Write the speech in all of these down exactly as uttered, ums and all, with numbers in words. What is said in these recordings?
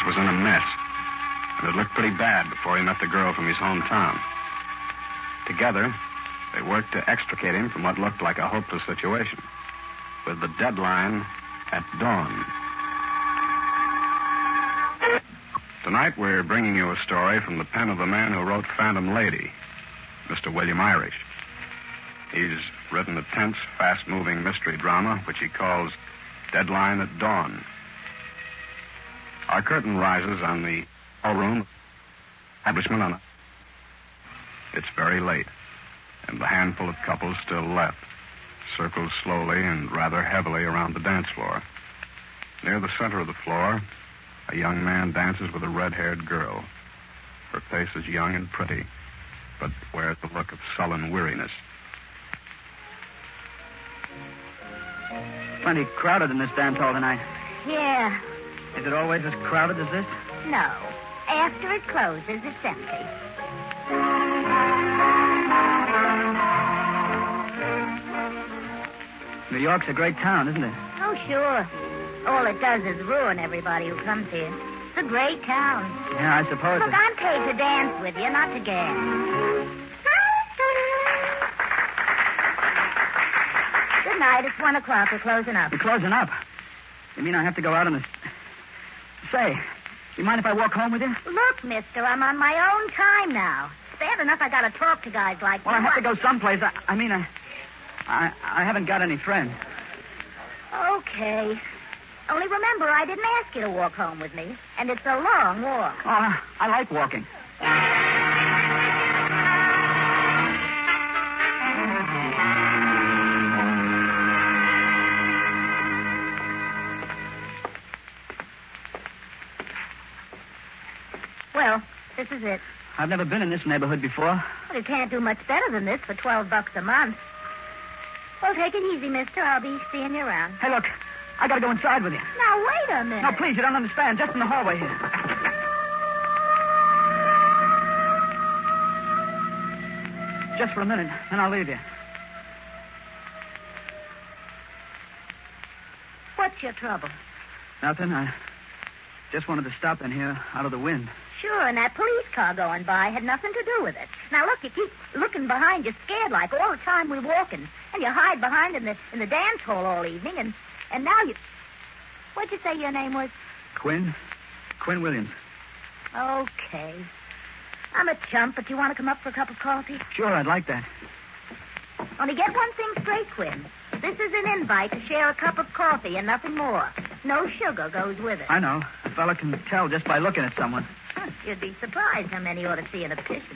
Miles was in a mess, and it looked pretty bad before he met the girl from his hometown. Together, they worked to extricate him from what looked like a hopeless situation, with the deadline at dawn. Tonight, we're bringing you a story from the pen of the man who wrote Phantom Lady, Mister William Irish. He's written a tense, fast-moving mystery drama, which he calls Deadline at Dawn. Our curtain rises on the ballroom establishment on. It's very late, and the handful of couples still left circles slowly and rather heavily around the dance floor. Near the center of the floor, a young man dances with a red-haired girl. Her face is young and pretty, but wears a look of sullen weariness. Plenty crowded in this dance hall tonight. Yeah. Is it always as crowded as this? No. After it closes, it's empty. New York's a great town, isn't it? Oh, sure. All it does is ruin everybody who comes here. It's a great town. Yeah, I suppose. Look, it... I'm paid to dance with you, not to gas. Good night. It's one o'clock. We're closing up. You're closing up? You mean I have to go out on the... Say, do you mind if I walk home with you? Look, mister, I'm on my own time now. It's bad enough I gotta talk to guys like Well, you. I have to go someplace. I, I mean, I, I... I haven't got any friends. Okay. Only remember, I didn't ask you to walk home with me. And it's a long walk. Oh, I like walking. Well, this is it. I've never been in this neighborhood before. Well, you can't do much better than this for twelve bucks a month. Well, take it easy, mister. I'll be seeing you around. Hey, look, I gotta go inside with you. Now, wait a minute. No, please, you don't understand. Just in the hallway here. Just for a minute, then I'll leave you. What's your trouble? Nothing. I just wanted to stop in here out of the wind. Sure, and that police car going by had nothing to do with it. Now, look, you keep looking behind you scared like all the time we're walking. And you hide behind in the in the dance hall all evening, and, and now you... What'd you say your name was? Quinn? Quinn Williams. Okay. I'm a chump, but you want to come up for a cup of coffee? Sure, I'd like that. Only get one thing straight, Quinn. This is an invite to share a cup of coffee and nothing more. No sugar goes with it. I know. A fella can tell just by looking at someone. Huh, you'd be surprised how many ought to see in a petition.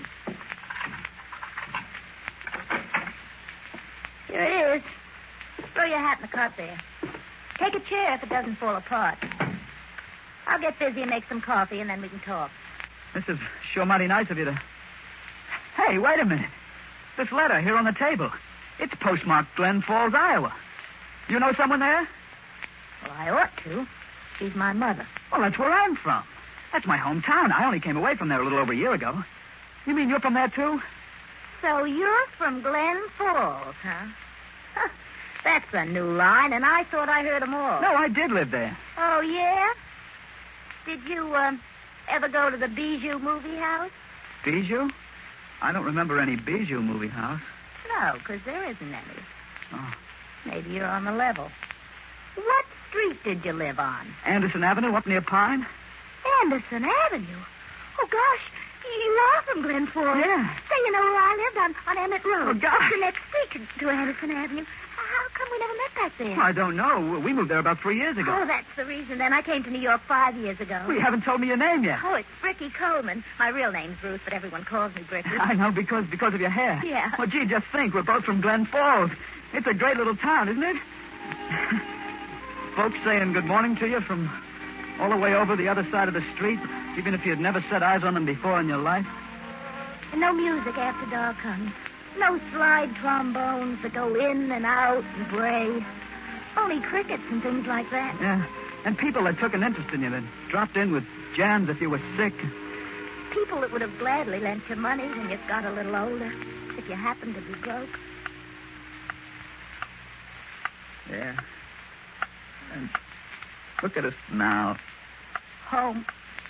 Here it is. Throw your hat in the cart there. Take a chair if it doesn't fall apart. I'll get busy and make some coffee, and then we can talk. This is sure mighty nice of you to... Hey, wait a minute. This letter here on the table. It's postmarked Glen Falls, Iowa. You know someone there? Well, I ought to. She's my mother. Well, that's where I'm from. That's my hometown. I only came away from there a little over a year ago. You mean you're from there, too? So you're from Glen Falls, huh? Huh. That's a new line, and I thought I heard them all. No, I did live there. Oh, yeah? Did you, uh, ever go to the Bijou movie house? Bijou? I don't remember any Bijou movie house. No, because there isn't any. Oh. Maybe you're on the level. What street did you live on? Anderson Avenue, up near Pine? Anderson Avenue? Oh, gosh, you are from Glen Falls. Yeah. Say, you know where I lived on, on Emmett Road. Oh, gosh. The next street to Anderson Avenue. How come we never met back there? I don't know. We moved there about three years ago. Oh, that's the reason. Then I came to New York five years ago. Well, you haven't told me your name yet. Oh, it's Bricky Coleman. My real name's Ruth, but everyone calls me Bricky. I know, because because of your hair. Yeah. Well, gee, just think. We're both from Glen Falls. It's a great little town, isn't it? Folks saying good morning to you from all the way over the other side of the street, even if you'd never set eyes on them before in your life. And no music after dark comes. No slide trombones that go in and out and bray. Only crickets and things like that. Yeah, and people that took an interest in you, that dropped in with jams if you were sick. People that would have gladly lent you money when you got a little older, if you happened to be broke. Yeah. And look at us now. Home.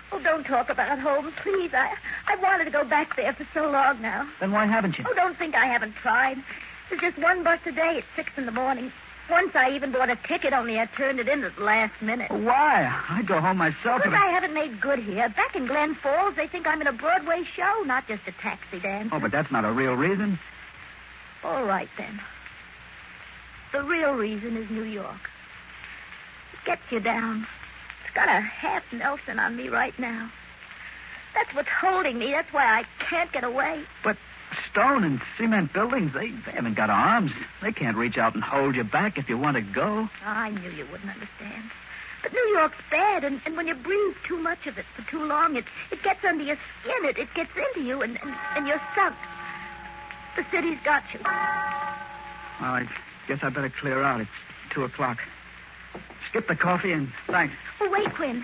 Oh, don't talk about home, please. I I wanted to go back there for so long now. Then why haven't you? Oh, don't think I haven't tried. There's just one bus a day at six in the morning. Once I even bought a ticket, only I turned it in at the last minute. Why? I'd go home myself. Because if I haven't made good here. Back in Glen Falls, they think I'm in a Broadway show, not just a taxi dancer. Oh, but that's not a real reason. All right, then. The real reason is New York. It gets you down. It's got a half Nelson on me right now. That's what's holding me. That's why I can't get away. But stone and cement buildings, they, they haven't got arms. They can't reach out and hold you back if you want to go. I knew you wouldn't understand. But New York's bad, and, and when you breathe too much of it for too long, it, it gets under your skin. It, it gets into you, and, and, and you're sunk. The city's got you. Well, I guess I better clear out. It's two o'clock. Skip the coffee and thanks. Oh, wait, Quinn.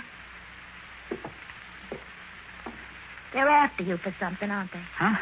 They're after you for something, aren't they? Huh?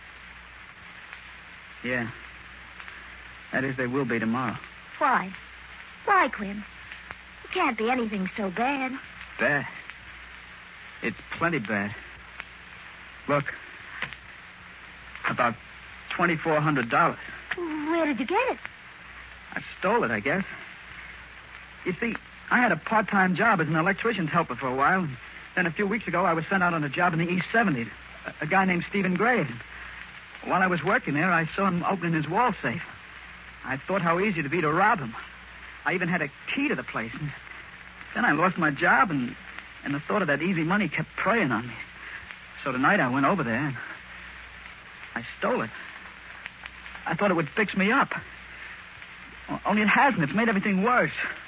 Yeah. That is, they will be tomorrow. Why? Why, Quinn? It can't be anything so bad. Bad? It's plenty bad. Look. About twenty-four hundred dollars. Where did you get it? I stole it, I guess. You see, I had a part-time job as an electrician's helper for a while. And then a few weeks ago, I was sent out on a job in the East seventies. A, a guy named Stephen Graves. While I was working there, I saw him opening his wall safe. I thought how easy it'd be to rob him. I even had a key to the place. And then I lost my job, and, and the thought of that easy money kept preying on me. So tonight I went over there, and I stole it. I thought it would fix me up. Only it hasn't. It's made everything worse.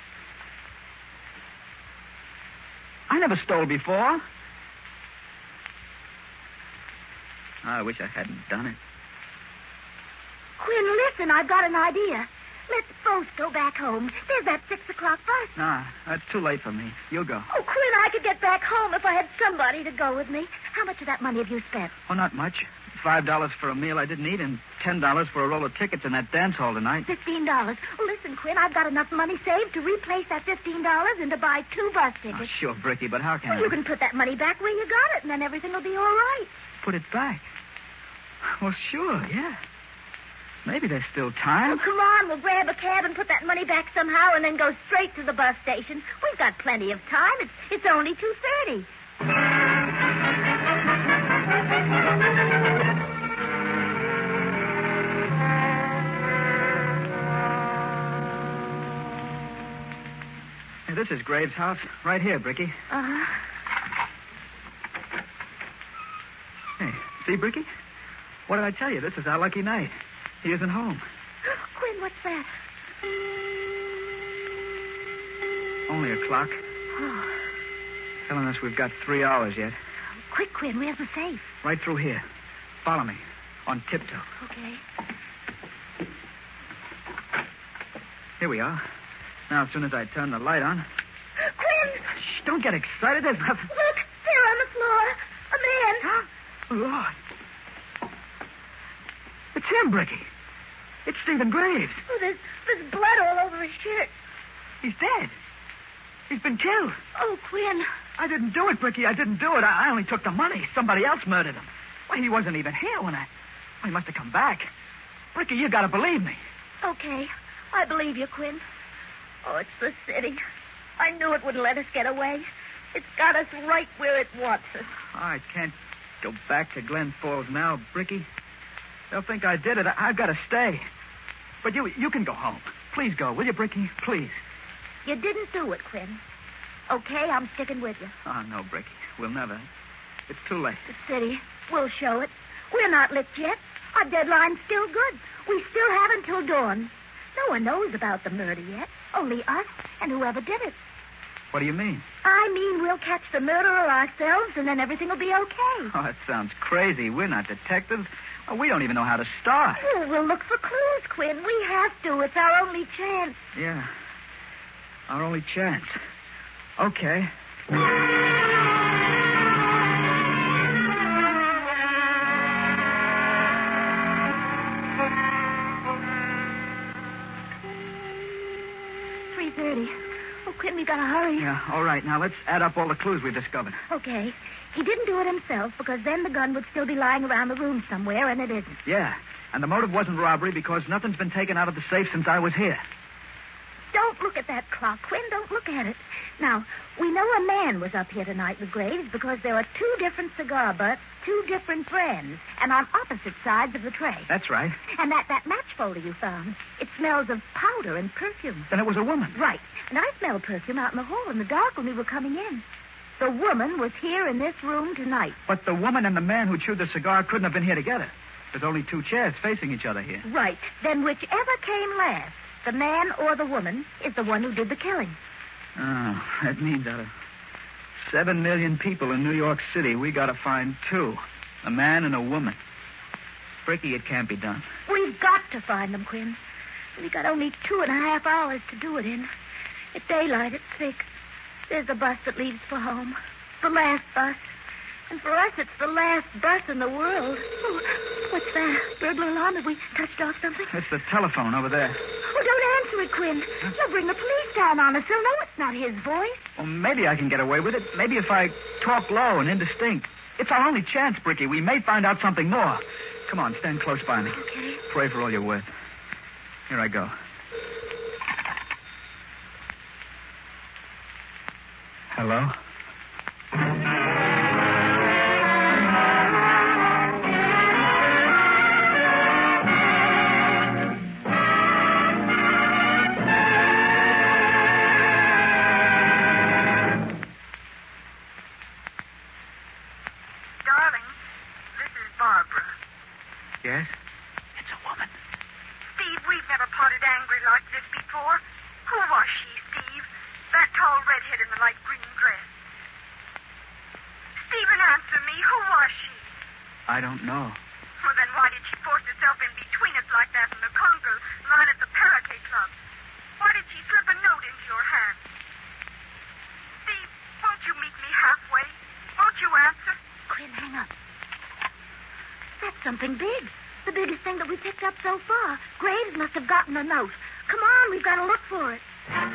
I never stole before. I wish I hadn't done it. Quinn, listen, I've got an idea. Let's both go back home. There's that six o'clock bus. Nah, that's too late for me. You go. Oh, Quinn, I could get back home if I had somebody to go with me. How much of that money have you spent? Oh, not much. Five dollars for a meal I didn't eat and ten dollars for a roll of tickets in that dance hall tonight. Fifteen dollars. Well, listen, Quinn, I've got enough money saved to replace that fifteen dollars and to buy two bus tickets. Oh, sure, Bricky, but how can well, I? you can put that money back where you got it, and then everything will be all right. Put it back? Well, sure, yeah. Maybe there's still time. Oh, come on, we'll grab a cab and put that money back somehow and then go straight to the bus station. We've got plenty of time. It's, it's only two thirty. Hey, this is Graves' house. Right here, Bricky. Uh-huh. Hey, see, Bricky? What did I tell you? This is our lucky night. He isn't home. Quinn, what's that? Only a clock. Oh. Telling us we've got three hours yet. Quick, Quinn, where's the safe? Right through here. Follow me. On tiptoe. Okay. Here we are. Now, as soon as I turn the light on... Quinn! Shh, don't get excited. There's nothing... Look, there on the floor. A man. Huh? Oh, Lord. It's him, Bricky. It's Stephen Graves. Oh, there's, there's blood all over his shirt. He's dead. He's been killed. Oh, Quinn. I didn't do it, Bricky. I didn't do it. I, I only took the money. Somebody else murdered him. Well, he wasn't even here when I... Well, he must have come back. Bricky, you gotta believe me. Okay. I believe you, Quinn. Oh, it's the city. I knew it wouldn't let us get away. It's got us right where it wants us. I can't go back to Glen Falls now, Bricky. They'll think I did it. I, I've got to stay. But you you can go home. Please go, will you, Bricky? Please. You didn't do it, Quinn. Okay, I'm sticking with you. Oh, no, Bricky. We'll never. It's too late. The city. We'll show it. We're not licked yet. Our deadline's still good. We still have until dawn. No one knows about the murder yet. Only us and whoever did it. What do you mean? I mean, we'll catch the murderer ourselves, and then everything will be okay. Oh, that sounds crazy. We're not detectives. Oh, we don't even know how to start. Oh, we'll look for clues, Quinn. We have to. It's our only chance. Yeah. Our only chance. Okay. three thirty. Oh, Quinn, we gotta hurry. Yeah, all right. Now, let's add up all the clues we've discovered. Okay. He didn't do it himself because then the gun would still be lying around the room somewhere, and it isn't. Yeah, and the motive wasn't robbery because nothing's been taken out of the safe since I was here. Don't look at that clock, Quinn. Don't look at it. Now, we know a man was up here tonight with Graves because there are two different cigar butts, two different brands, and on opposite sides of the tray. That's right. And that, that match folder you found, it smells of powder and perfume. Then it was a woman. Right. And I smelled perfume out in the hall in the dark when we were coming in. The woman was here in this room tonight. But the woman and the man who chewed the cigar couldn't have been here together. There's only two chairs facing each other here. Right. Then whichever came last, the man or the woman, is the one who did the killing. Oh, that means out of seven million people in New York City, we gotta find two. A man and a woman. Bricky, it can't be done. We've got to find them, Quinn. We got only two and a half hours to do it in. At daylight, it's thick. There's the bus that leaves for home. The last bus. And for us, it's the last bus in the world. Oh, what's that? Burglar alarm? Have we touched off something? It's the telephone over there. Oh, don't answer it, Quinn. You'll bring the police down on us. They'll know it's not his voice. Well, maybe I can get away with it. Maybe if I talk low and indistinct. It's our only chance, Bricky. We may find out something more. Come on, stand close by me. Okay. Pray for all you're worth. Here I go. Hello? Yes? It's a woman. Steve, we've never parted angry like this before. Who was she, Steve? That tall redhead in the light green dress. Stephen, answer me. Who was she? I don't know. Well, then why did she force herself in between us like that in the conga line at the Parakeet Club? Why did she slip a note into your hand? Steve, won't you meet me halfway? Won't you answer? Quinn, hang up. That's something big. The biggest thing that we picked up so far. Graves must have gotten a note. Come on, we've got to look for it.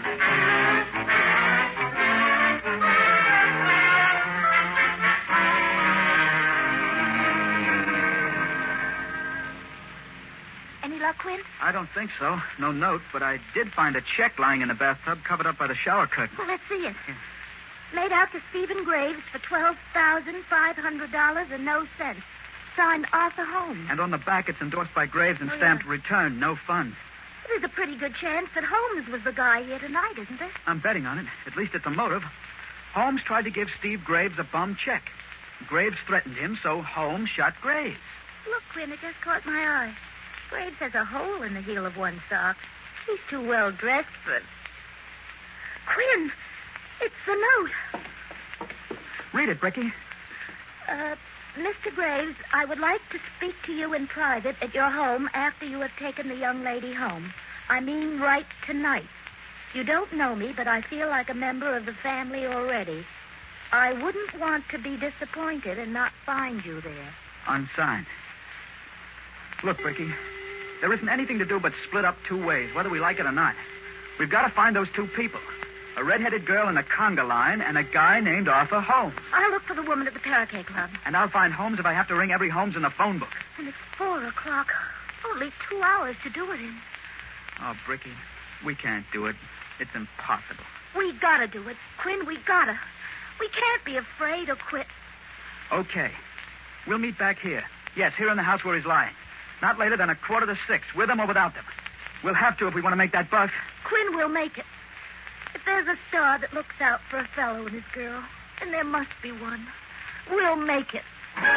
Any luck, Quinn? I don't think so. No note, but I did find a check lying in the bathtub covered up by the shower curtain. Well, let's see it. Made out to Stephen Graves for twelve thousand five hundred dollars and no cents. Signed Arthur Holmes. And on the back, it's endorsed by Graves and Oh, stamped yeah. return, no funds. There's a pretty good chance that Holmes was the guy here tonight, isn't there? I'm betting on it. At least it's a motive. Holmes tried to give Steve Graves a bum check. Graves threatened him, so Holmes shot Graves. Look, Quinn, it just caught my eye. Graves has a hole in the heel of one sock. He's too well dressed for it. Quinn, it's the note. Read it, Bricky. Uh, Mister Graves, I would like to speak to you in private at your home after you have taken the young lady home. I mean right tonight. You don't know me, but I feel like a member of the family already. I wouldn't want to be disappointed and not find you there. Unsigned. Look, Bricky, there isn't anything to do but split up two ways, whether we like it or not. We've got to find those two people. A red-headed girl in a conga line and a guy named Arthur Holmes. I'll look for the woman at the Parakeet Club. And I'll find Holmes if I have to ring every Holmes in the phone book. And it's four o'clock. Only two hours to do it in. Oh, Bricky, we can't do it. It's impossible. We gotta do it. Quinn, we gotta. We can't be afraid or quit. Okay. We'll meet back here. Yes, here in the house where he's lying. Not later than a quarter to six, with them or without them. We'll have to if we want to make that bus. Quinn will make it. If there's a star that looks out for a fellow and his girl, and there must be one, we'll make it.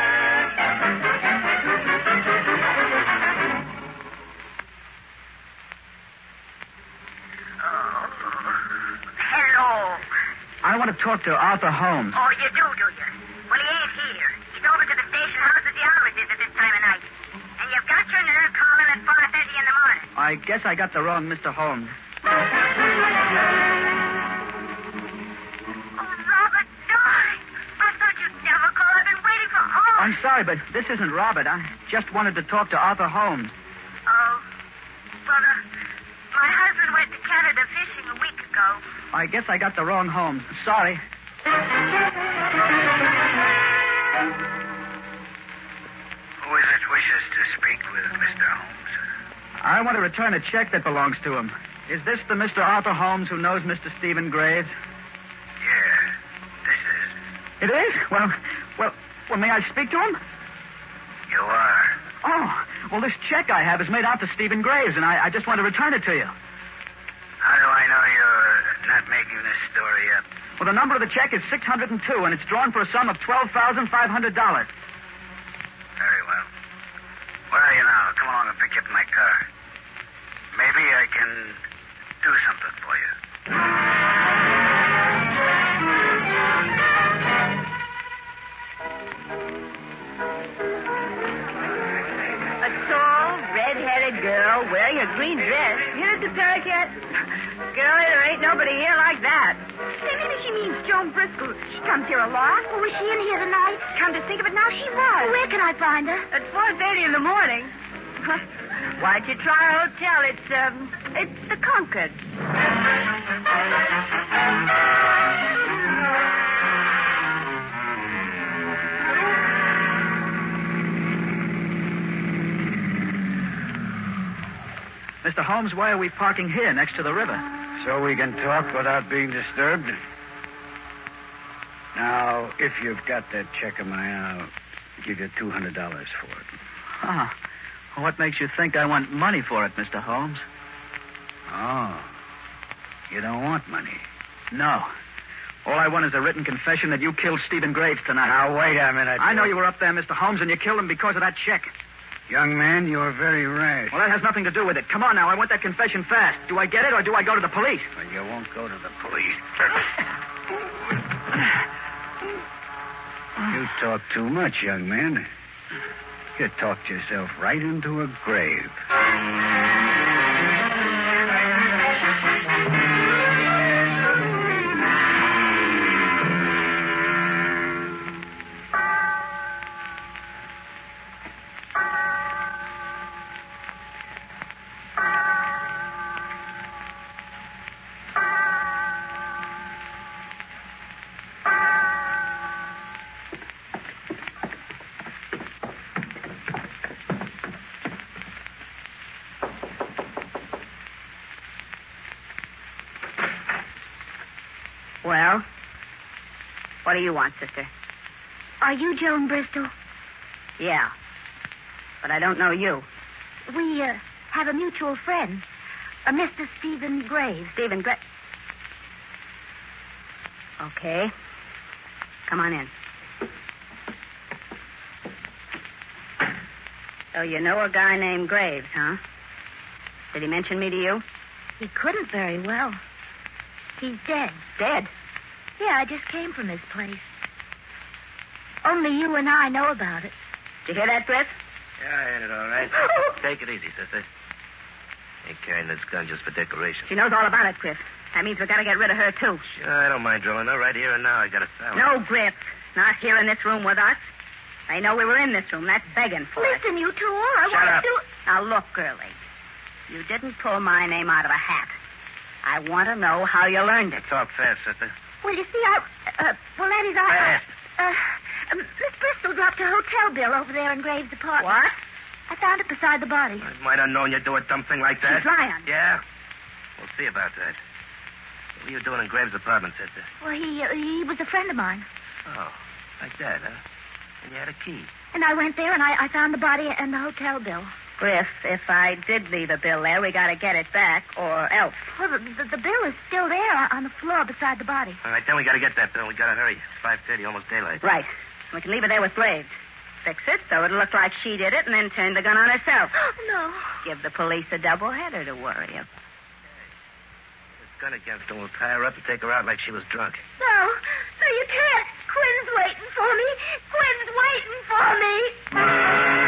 Oh, hello. I want to talk to Arthur Holmes. Oh, you do, do you? Well, he ain't here. He's over to the station house as he always is at this time of night. And you've got your nerve calling at four thirty in the morning. I guess I got the wrong Mister Holmes. Oh, Robert, darling. I thought you'd never call. I've been waiting for hours. I'm sorry, but this isn't Robert. I just wanted to talk to Arthur Holmes. Oh, well, uh, my husband went to Canada the fishing a week ago. I guess I got the wrong Holmes. Sorry. Who is it wishes to speak with Mister Holmes? I want to return a check that belongs to him. Is this the Mister Arthur Holmes who knows Mister Stephen Graves? Yeah, this is. It is? Well, well, well, may I speak to him? You are. Oh, well, this check I have is made out to Stephen Graves, and I, I just want to return it to you. How do I know you're not making this story up? Well, the number of the check is six hundred two, and it's drawn for a sum of twelve thousand five hundred dollars. Very well. Where are you now? Come along and pick you up in my car. Maybe I can do something for you. A tall, red-headed girl wearing a green dress. Here at the Parakeet. Girlie, there ain't nobody here like that. Say, maybe she means Joan Bristol. She comes here a lot. Well, was she in here tonight? Come to think of it, now she was. Where can I find her? At four thirty in the morning. Why'd you try a hotel? It's, um, it's the Concord. Mister Holmes, why are we parking here next to the river? So we can talk without being disturbed? Now, if you've got that check of mine, I'll give you two hundred dollars for it. Ah, well, what makes you think I want money for it, Mister Holmes? Oh, you don't want money? No. All I want is a written confession that you killed Stephen Graves tonight. Now, wait a minute. I know you were up there, Mister Holmes, and you killed him because of that check. Young man, you're very rash. Well, that has nothing to do with it. Come on now, I want that confession fast. Do I get it, or do I go to the police? Well, you won't go to the police. You talk too much, young man. You talked yourself right into a grave. Well, what do you want, sister? Are you Joan Bristol? Yeah, but I don't know you. We, uh, have a mutual friend, a Mister Stephen Graves. Stephen Graves. Okay. Come on in. So you know a guy named Graves, huh? Did he mention me to you? He couldn't very well. He's dead. Dead? Yeah, I just came from his place. Only you and I know about it. Did you hear that, Griff? Yeah, I heard it all right. Take it easy, sister. Ain't carrying this gun just for decoration. She knows all about it, Griff. That means we gotta get rid of her, too. Sure, I don't mind drilling her right here and now. I got a salad. No, Griff. Not here in this room with us. They know we were in this room. That's begging for it. Listen, you two, all I Shut want up. to do... Now, look, girlie. You didn't pull my name out of a hat. I want to know how you learned it. Talk fast, sister. Well, you see, I... Uh, well, that is, I... Fast. Uh, uh, Miss Bristol dropped a hotel bill over there in Graves' apartment. What? I found it beside the body. I might have known you'd do a dumb thing like that. She's lying. Yeah? We'll see about that. What were you doing in Graves' apartment, sister? Well, he uh, he was a friend of mine. Oh, like that, huh? And you had a key. And I went there, and I, I found the body and the hotel bill. Griff, if I did leave a bill there, we gotta get it back, or else. Well, the, the, the bill is still there on the floor beside the body. All right, then we got to get that bill. We got to hurry. It's five thirty, almost daylight. Right. We can leave it there with Graves. Fix it so it'll look like she did it, and then turn the gun on herself. No. Give the police a double header to worry about. This gun against her. We'll tie her up and take her out like she was drunk. No. No, you can't. Quinn's waiting for me. Quinn's waiting for me.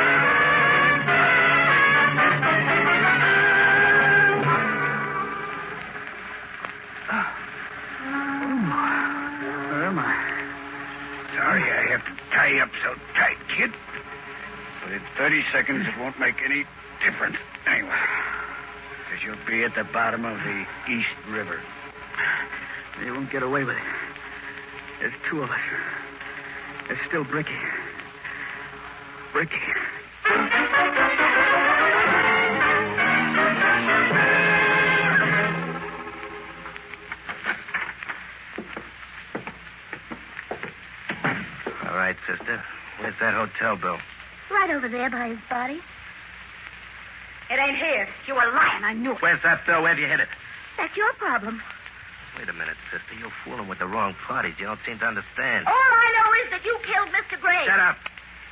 Where am I? Sorry I have to tie you up so tight, kid. But in thirty seconds, it won't make any difference. Anyway, because She'll be at the bottom of the East River. They won't get away with it. There's two of us. There's still Bricky. Bricky. All right, sister. Where's that hotel bill? Right over there by his body. It ain't here. You were lying. I knew it. Where's that bill? Where'd you hit it? That's your problem. Wait a minute, sister. You're fooling with the wrong parties. You don't seem to understand. All I know is that you killed Mister Gray. Shut up.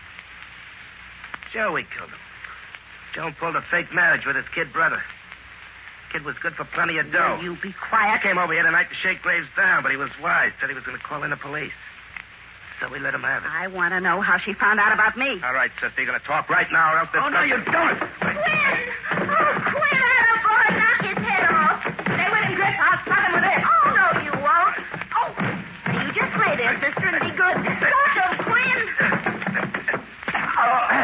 Joey killed him. Joe pulled a fake marriage with his kid brother. Kid was good for plenty of dough. Will you be I quiet? came over here tonight to shake Graves down, but he was wise. Said he was going to call in the police. So we let him have it. I want to know how she found out about me. All right, sister. You're going to talk right now or else... Oh, no, you don't. Quinn! Oh, Quinn, that boy, knock his head off. Stay with him, Griff. I'll slug him with this. Oh, no, you won't. Oh, you just lay there, sister, and be good. Don't you, Quinn? Oh.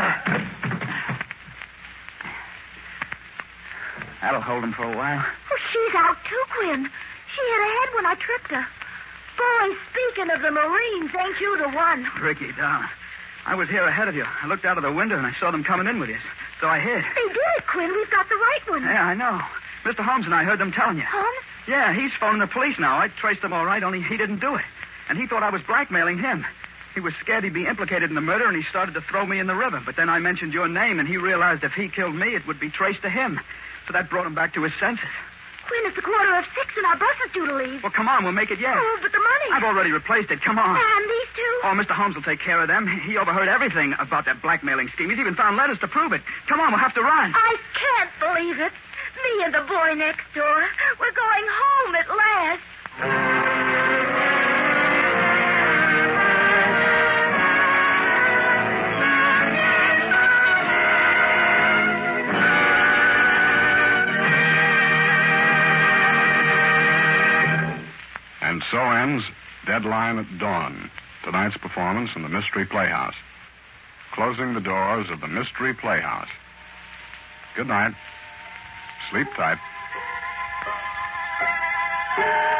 That'll hold him for a while. Oh, she's out, too, Quinn. She hit her head when I tripped her. Boy, speaking of the Marines, ain't you the one? Ricky, darling. I was here ahead of you. I looked out of the window and I saw them coming in with you. So I hid. They did it, Quinn. We've got the right one. Yeah, I know. Mister Holmes and I heard them telling you. Holmes? Yeah, he's phoning the police now. I traced him all right, only he didn't do it. And he thought I was blackmailing him. He was scared he'd be implicated in the murder, and he started to throw me in the river. But then I mentioned your name, and he realized if he killed me, it would be traced to him. So that brought him back to his senses. Quinn, it's a quarter of six, and our bus is due to leave. Well, come on, we'll make it yet. Oh, but the money. I've already replaced it. Come on. And these two? Oh, Mister Holmes will take care of them. He overheard everything about that blackmailing scheme. He's even found letters to prove it. Come on, we'll have to run. I can't believe it. Me and the boy next door. We're going home at last. And so ends Deadline at Dawn, tonight's performance in the Mystery Playhouse. Closing the doors of the Mystery Playhouse. Good night. Sleep tight.